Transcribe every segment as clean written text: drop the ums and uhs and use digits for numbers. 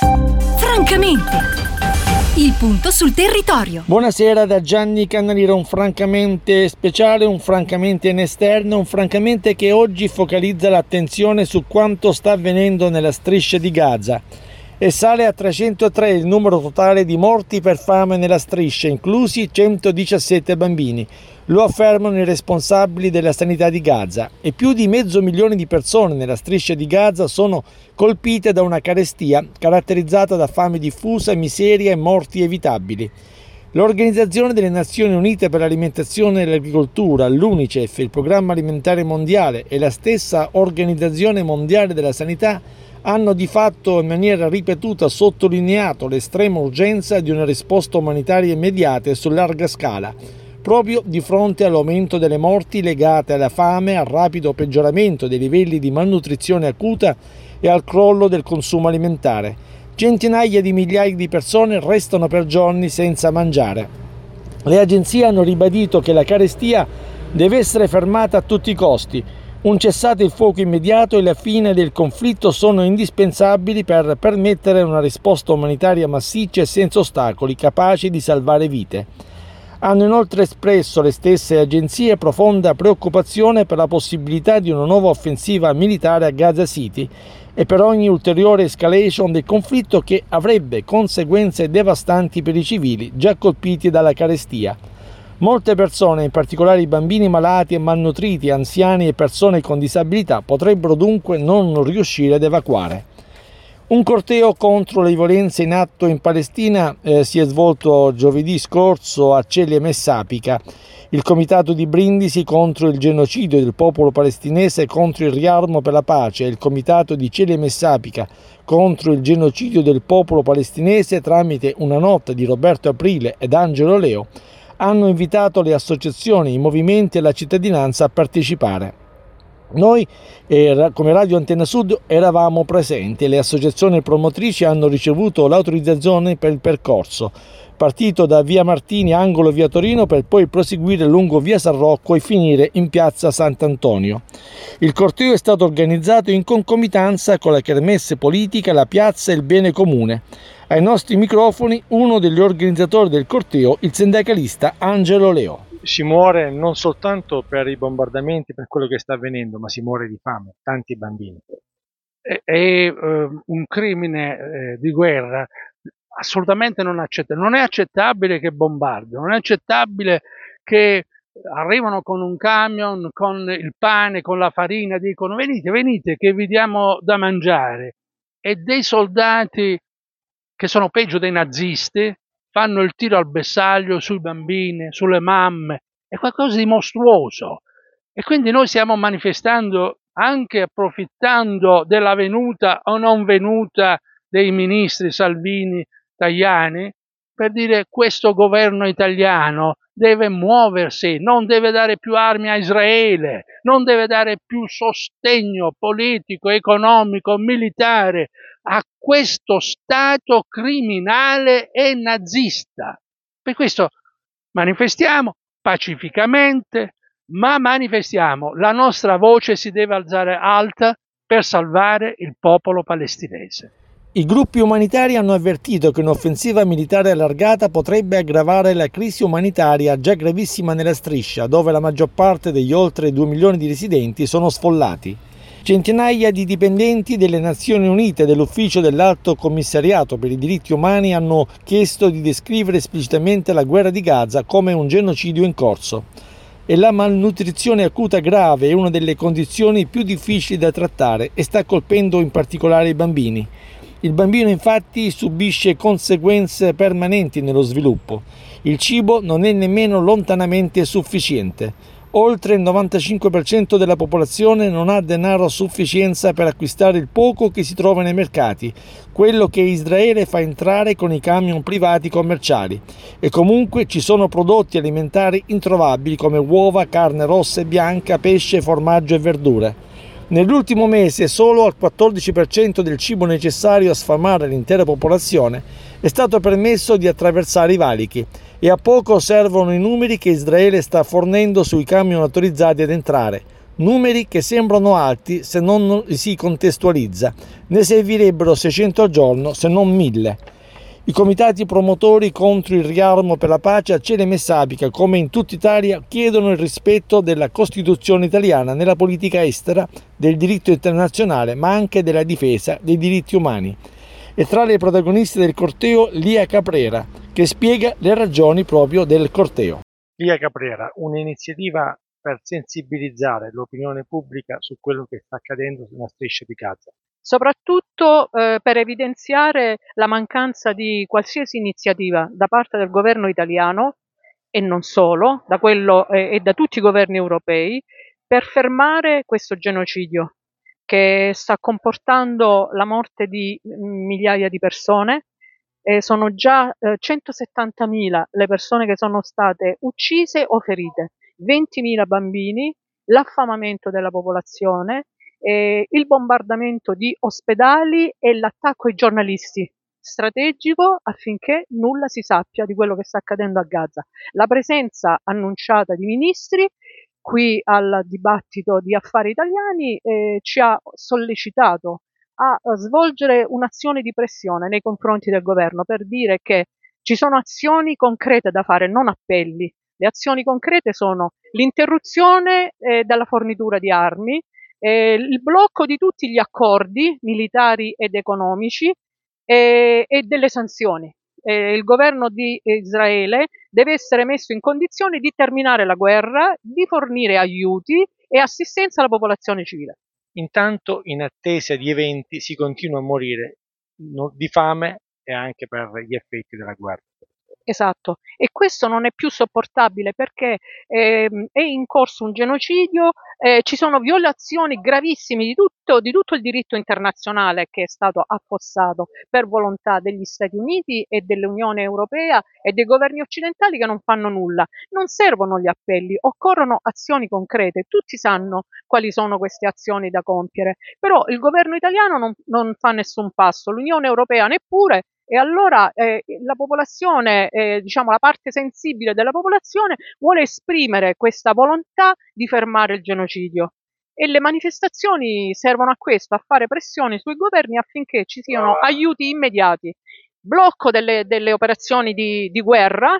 Francamente, il punto sul territorio. Buonasera da Gianni Cannalira, un francamente speciale, un francamente in esterno, un francamente che oggi focalizza l'attenzione su quanto sta avvenendo nella striscia di Gaza. E sale a 303 il numero totale di morti per fame nella striscia, inclusi 117 bambini. Lo affermano i responsabili della sanità di Gaza. E più di 500.000 di persone nella striscia di Gaza sono colpite da una carestia caratterizzata da fame diffusa, miseria e morti evitabili. L'Organizzazione delle Nazioni Unite per l'Alimentazione e l'Agricoltura, l'UNICEF, il Programma Alimentare Mondiale e la stessa Organizzazione Mondiale della Sanità hanno di fatto in maniera ripetuta sottolineato l'estrema urgenza di una risposta umanitaria immediata e su larga scala, proprio di fronte all'aumento delle morti legate alla fame, al rapido peggioramento dei livelli di malnutrizione acuta e al crollo del consumo alimentare. Centinaia di migliaia di persone restano per giorni senza mangiare. Le agenzie hanno ribadito che la carestia deve essere fermata a tutti i costi. Un cessate il fuoco immediato e la fine del conflitto sono indispensabili per permettere una risposta umanitaria massiccia e senza ostacoli, capaci di salvare vite. Hanno inoltre espresso le stesse agenzie profonda preoccupazione per la possibilità di una nuova offensiva militare a Gaza City e per ogni ulteriore escalation del conflitto che avrebbe conseguenze devastanti per i civili già colpiti dalla carestia. Molte persone, in particolare i bambini malati e malnutriti, anziani e persone con disabilità, potrebbero dunque non riuscire ad evacuare. Un corteo contro le violenze in atto in Palestina si è svolto giovedì scorso a Celiam e Sapica. Il comitato di Brindisi contro il genocidio del popolo palestinese contro il riarmo per la pace e il comitato di Celiam e Sapica contro il genocidio del popolo palestinese, tramite una nota di Roberto Aprile ed Angelo Leo, hanno invitato le associazioni, i movimenti e la cittadinanza a partecipare. Noi, come Radio Antenna Sud, eravamo presenti e le associazioni promotrici hanno ricevuto l'autorizzazione per il percorso, partito da Via Martini, angolo Via Torino, per poi proseguire lungo Via San Rocco e finire in Piazza Sant'Antonio. Il corteo è stato organizzato in concomitanza con la kermesse politica La Piazza e il Bene Comune. Ai nostri microfoni uno degli organizzatori del corteo, il sindacalista Angelo Leo. Si muore non soltanto per i bombardamenti, per quello che sta avvenendo, ma si muore di fame, tanti bambini. È un crimine di guerra assolutamente non accettabile. Non è accettabile che bombardino, non è accettabile che arrivano con un camion, con il pane, con la farina, dicono venite che vi diamo da mangiare. E dei soldati che sono peggio dei nazisti fanno il tiro al bersaglio sui bambini, sulle mamme, è qualcosa di mostruoso. E quindi noi stiamo manifestando, anche approfittando della venuta o non venuta dei ministri Salvini, Tajani, per dire questo governo italiano deve muoversi, non deve dare più armi a Israele, non deve dare più sostegno politico, economico, militare a questo Stato criminale e nazista. Per questo manifestiamo pacificamente, ma manifestiamo, la nostra voce si deve alzare alta per salvare il popolo palestinese. I gruppi umanitari hanno avvertito che un'offensiva militare allargata potrebbe aggravare la crisi umanitaria già gravissima nella striscia, dove la maggior parte degli oltre 2 milioni di residenti sono sfollati. Centinaia di dipendenti delle Nazioni Unite e dell'Ufficio dell'Alto Commissariato per i diritti umani hanno chiesto di descrivere esplicitamente la guerra di Gaza come un genocidio in corso. E la malnutrizione acuta grave è una delle condizioni più difficili da trattare e sta colpendo in particolare i bambini. Il bambino infatti subisce conseguenze permanenti nello sviluppo. Il cibo non è nemmeno lontanamente sufficiente. Oltre il 95% della popolazione non ha denaro a sufficienza per acquistare il poco che si trova nei mercati, quello che Israele fa entrare con i camion privati commerciali. E comunque ci sono prodotti alimentari introvabili come uova, carne rossa e bianca, pesce, formaggio e verdure. Nell'ultimo mese solo al 14% del cibo necessario a sfamare l'intera popolazione è stato permesso di attraversare i valichi e a poco servono i numeri che Israele sta fornendo sui camion autorizzati ad entrare. Numeri che sembrano alti se non li si contestualizza, ne servirebbero 600 al giorno se non 1000. I comitati promotori contro il riarmo per la pace a Ciele Messapica, come in tutta Italia, chiedono il rispetto della Costituzione italiana nella politica estera, del diritto internazionale, ma anche della difesa dei diritti umani. E tra le protagoniste del corteo Lia Caprera, che spiega le ragioni proprio del corteo. Lia Caprera, un'iniziativa per sensibilizzare l'opinione pubblica su quello che sta accadendo sulla striscia di Gaza. Soprattutto per evidenziare la mancanza di qualsiasi iniziativa da parte del governo italiano e non solo, da quello e da tutti i governi europei, per fermare questo genocidio che sta comportando la morte di migliaia di persone. Sono già 170.000 le persone che sono state uccise o ferite, 20.000 bambini, l'affamamento della popolazione, il bombardamento di ospedali e l'attacco ai giornalisti, strategico affinché nulla si sappia di quello che sta accadendo a Gaza. La presenza annunciata di ministri qui al dibattito di affari italiani ci ha sollecitato a svolgere un'azione di pressione nei confronti del governo per dire che ci sono azioni concrete da fare, non appelli. Le azioni concrete sono l'interruzione della fornitura di armi, il blocco di tutti gli accordi militari ed economici e delle sanzioni. Il governo di Israele deve essere messo in condizione di terminare la guerra, di fornire aiuti e assistenza alla popolazione civile. Intanto, in attesa di eventi, si continua a morire di fame e anche per gli effetti della guerra. Esatto, e questo non è più sopportabile perché è in corso un genocidio, ci sono violazioni gravissime di tutto il diritto internazionale che è stato affossato per volontà degli Stati Uniti e dell'Unione Europea e dei governi occidentali che non fanno nulla. Non servono gli appelli, occorrono azioni concrete. Tutti sanno quali sono queste azioni da compiere, però il governo italiano non fa nessun passo, l'Unione Europea neppure. E allora la popolazione, diciamo la parte sensibile della popolazione, vuole esprimere questa volontà di fermare il genocidio. E le manifestazioni servono a questo, a fare pressioni sui governi affinché ci siano aiuti immediati, blocco delle operazioni di guerra,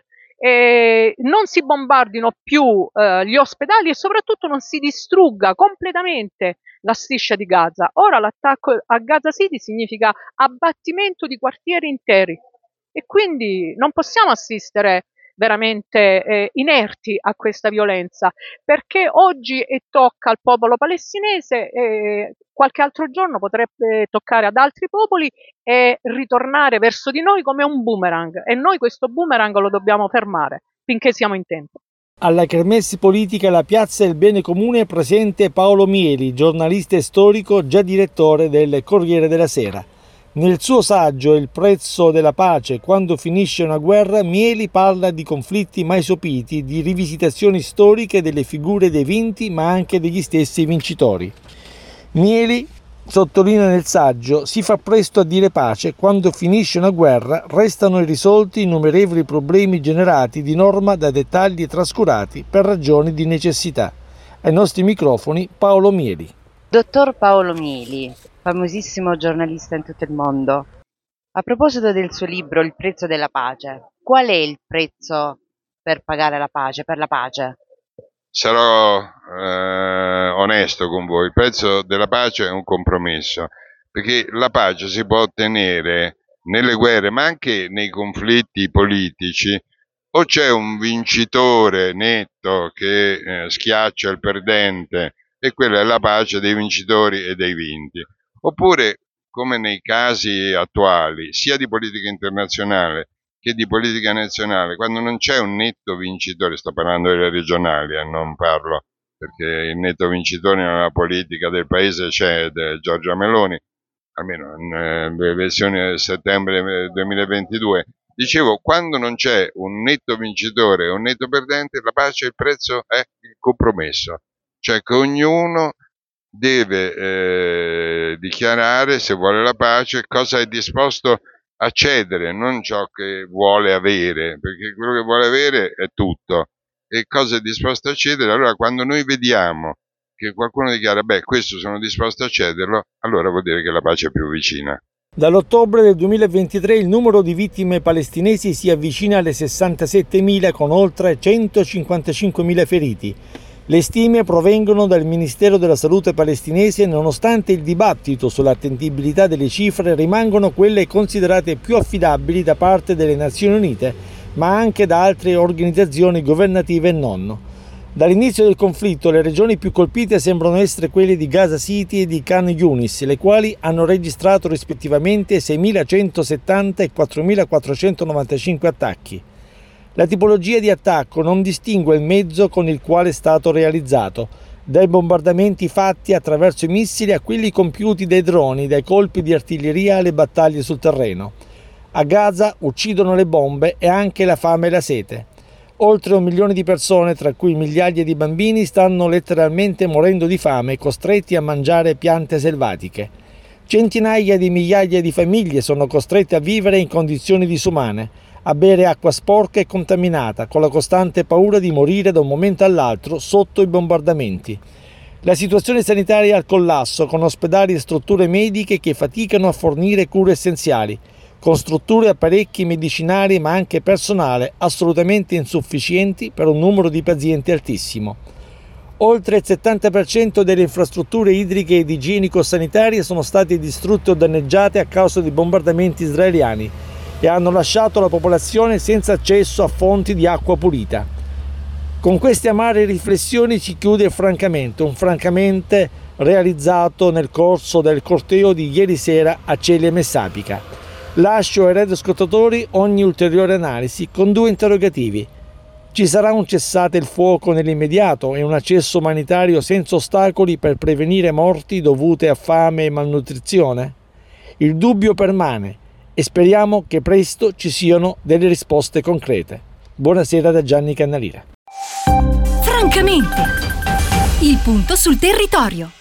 non si bombardino più gli ospedali e soprattutto non si distrugga completamente la striscia di Gaza. Ora l'attacco a Gaza City significa abbattimento di quartieri interi e quindi non possiamo assistere veramente inerti a questa violenza, perché oggi tocca al popolo palestinese, qualche altro giorno potrebbe toccare ad altri popoli e ritornare verso di noi come un boomerang, e noi questo boomerang lo dobbiamo fermare finché siamo in tempo. Alla Kermesse politica La Piazza del Bene Comune è presente Paolo Mieli, giornalista e storico, già direttore del Corriere della Sera. Nel suo saggio Il prezzo della pace, quando finisce una guerra, Mieli parla di conflitti mai sopiti, di rivisitazioni storiche delle figure dei vinti ma anche degli stessi vincitori. Mieli sottolinea nel saggio: si fa presto a dire pace, quando finisce una guerra restano irrisolti innumerevoli problemi generati di norma da dettagli trascurati per ragioni di necessità. Ai nostri microfoni Paolo Mieli. Dottor Paolo Mieli, famosissimo giornalista in tutto il mondo. A proposito del suo libro Il prezzo della pace, qual è il prezzo per pagare la pace, per la pace? Sarò onesto con voi, il prezzo della pace è un compromesso, perché la pace si può ottenere nelle guerre, ma anche nei conflitti politici. O c'è un vincitore netto che schiaccia il perdente, e quella è la pace dei vincitori e dei vinti. Oppure, come nei casi attuali, sia di politica internazionale che di politica nazionale, quando non c'è un netto vincitore, sto parlando delle regionali, non parlo perché il netto vincitore nella politica del paese c'è Giorgia Meloni, almeno nelle elezioni del settembre 2022. Dicevo, quando non c'è un netto vincitore e un netto perdente, la pace, il prezzo è il compromesso, cioè che ognuno deve dichiarare, se vuole la pace, cosa è disposto a cedere, non ciò che vuole avere, perché quello che vuole avere è tutto, e cosa è disposto a cedere. Allora, quando noi vediamo che qualcuno dichiara, beh, questo sono disposto a cederlo, allora vuol dire che la pace è più vicina. Dall'ottobre del 2023 il numero di vittime palestinesi si avvicina alle 67.000 con oltre 155.000 feriti. Le stime provengono dal Ministero della Salute palestinese e nonostante il dibattito sull'attendibilità delle cifre rimangono quelle considerate più affidabili da parte delle Nazioni Unite, ma anche da altre organizzazioni governative e non. Dall'inizio del conflitto le regioni più colpite sembrano essere quelle di Gaza City e di Khan Yunis, le quali hanno registrato rispettivamente 6.170 e 4.495 attacchi. La tipologia di attacco non distingue il mezzo con il quale è stato realizzato, dai bombardamenti fatti attraverso i missili a quelli compiuti dai droni, dai colpi di artiglieria alle battaglie sul terreno. A Gaza uccidono le bombe e anche la fame e la sete. Oltre 1 milione di persone, tra cui migliaia di bambini, stanno letteralmente morendo di fame, costretti a mangiare piante selvatiche. Centinaia di migliaia di famiglie sono costrette a vivere in condizioni disumane, a bere acqua sporca e contaminata, con la costante paura di morire da un momento all'altro sotto i bombardamenti. La situazione sanitaria è al collasso, con ospedali e strutture mediche che faticano a fornire cure essenziali, con strutture e apparecchi medicinali ma anche personale assolutamente insufficienti per un numero di pazienti altissimo. Oltre il 70% delle infrastrutture idriche ed igienico-sanitarie sono state distrutte o danneggiate a causa di bombardamenti israeliani e hanno lasciato la popolazione senza accesso a fonti di acqua pulita. Con queste amare riflessioni si chiude un francamente realizzato nel corso del corteo di ieri sera a Celia Messapica. Lascio ai radioascoltatori ogni ulteriore analisi con 2 interrogativi. Ci sarà un cessate il fuoco nell'immediato e un accesso umanitario senza ostacoli per prevenire morti dovute a fame e malnutrizione? Il dubbio permane e speriamo che presto ci siano delle risposte concrete. Buonasera da Gianni Cannalira. Francamente, il punto sul territorio.